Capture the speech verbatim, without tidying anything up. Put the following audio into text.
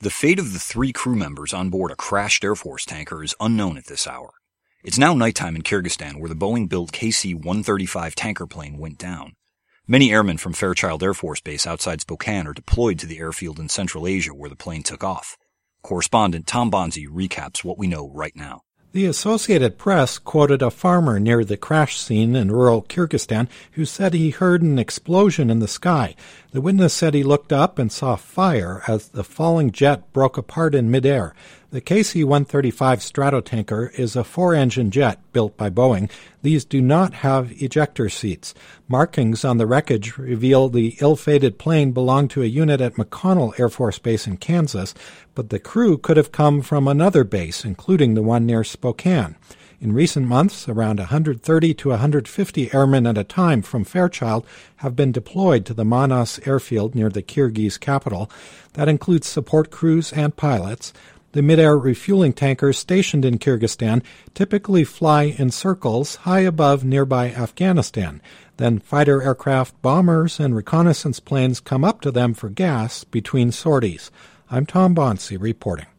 The fate of the three crew members on board a crashed Air Force tanker is unknown at this hour. It's now nighttime in Kyrgyzstan where the Boeing-built K C one thirty-five tanker plane went down. Many airmen from Fairchild Air Force Base outside Spokane are deployed to the airfield in Central Asia where the plane took off. Correspondent Tom Bonzi recaps what we know right now. The Associated Press quoted a farmer near the crash scene in rural Kyrgyzstan who said he heard an explosion in the sky. The witness said he looked up and saw fire as the falling jet broke apart in midair. The K C one thirty-five Stratotanker is a four-engine jet built by Boeing. These do not have ejector seats. Markings on the wreckage reveal the ill-fated plane belonged to a unit at McConnell Air Force Base in Kansas, but the crew could have come from another base, including the one near Spokane. In recent months, around one hundred thirty to one hundred fifty airmen at a time from Fairchild have been deployed to the Manas airfield near the Kyrgyz capital. That includes support crews and pilots. The mid-air refueling tankers stationed in Kyrgyzstan typically fly in circles high above nearby Afghanistan. Then fighter aircraft, bombers, and reconnaissance planes come up to them for gas between sorties. I'm Tom Bonsi reporting.